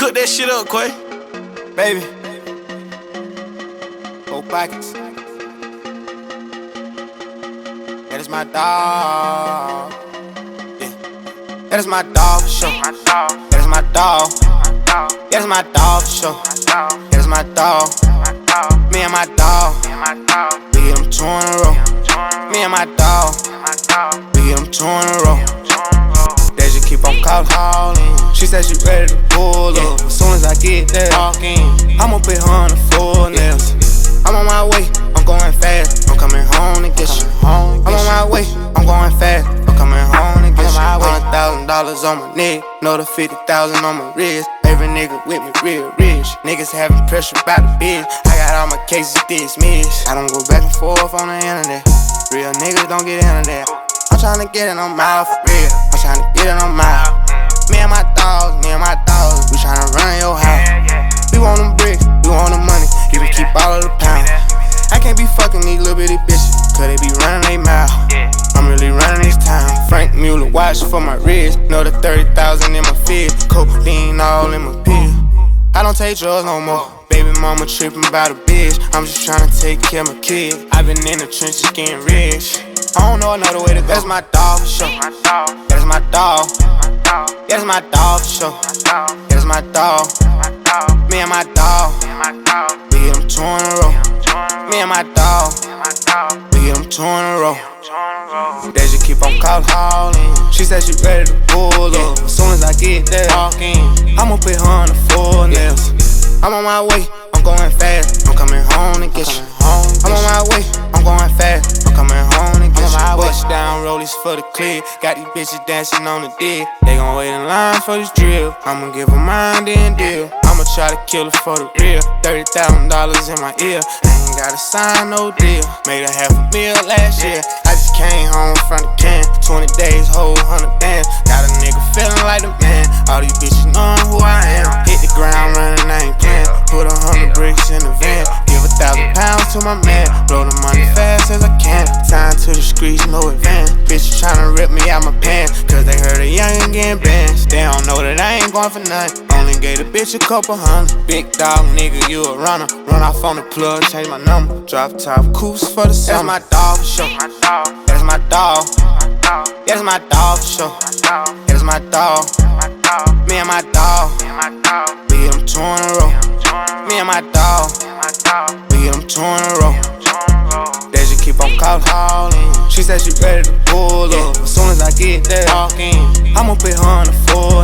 Cook that shit up, Quay. Baby, 4 pockets. That is my dog. Yeah. That is my dog for sure. That is my dog. That is my dog for sure. That is my dog. Me and my dog. We get them 2 in a row. Me and my dog. We get them 2 in a row. They just keep on calling. She said she ready to pull up. As soon as I get there, I'ma put her on the floor nails. I'm on my way, I'm going fast. I'm coming home to get you. I'm on my way, I'm going fast. I'm coming home to get you. $100,000 on my neck, another 50,000 on my wrist. Every nigga with me real rich. Niggas having pressure by the bitch. I got all my cases dismissed. I don't go back and forth on the internet. Real niggas don't get into that. I'm tryna get it on my for real. I'm tryna get it on my. Me and my dogs, we tryna run your house. We want them bricks, we want the money, you can keep all of the pounds. I can't be fucking these little bitty bitches, cause they be running they mouth. I'm really running this town. Frank Mueller watch for my wrist, another 30,000 in my fist. Codeine all in my pill. I don't take drugs no more. Baby mama tripping about a bitch. I'm just tryna take care of my kid. I've been in the trenches getting rich. I don't know another way to go. That's my dog for sure. That's my dog. That's my dog for sure. That's my dog. Me and my dog. We get them 2 in a row. Me and my dog. We get them 2 in a row. They just keep on calling. She said she ready to pull up. As soon as I get there, I'ma put her on the floor nails. I'm on my way, I'm going fast. I'm coming home to get you. I'm on my way, I'm going fast. I'm coming home to get you. Bust down rollies for the clear. Got these bitches dancing on the dick. They gon' wait in line for this drill. I'ma give her mine, then deal. I'ma try to kill her for the real. $30,000 in my ear. I ain't gotta sign no deal. Made her $500,000 last year. I just came home from the camp. 20 days, whole 100 bands. Got a nigga feeling like the man. All these bitches knowing who I am. Hit the ground running, I ain't playing. Put 100 bricks in the van. Give 1,000 pounds to my man. Blow the money fast as I can. Sign to the streets, no advance. Bitches tryna rip me out my pants, cause they heard a youngin' getting banned. They don't know that I ain't going for nothing. Only gave the bitch a couple hundred. Big dog nigga, you a runner. Run off on the plug, change my number. Drop top coops for the summer. That's my dog for sure. That's my dog. That's my dog for sure. That's my dog. Me and my dog. We get them 2 in a row. Me and my dog. We get them 2 in a row. They just keep on calling. She said she ready to pull up. As soon as I get there, I'ma put her on the floor